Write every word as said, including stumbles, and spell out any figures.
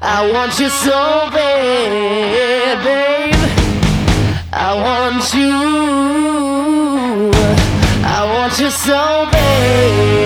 I want you so bad, babe. I want you. I want you so bad.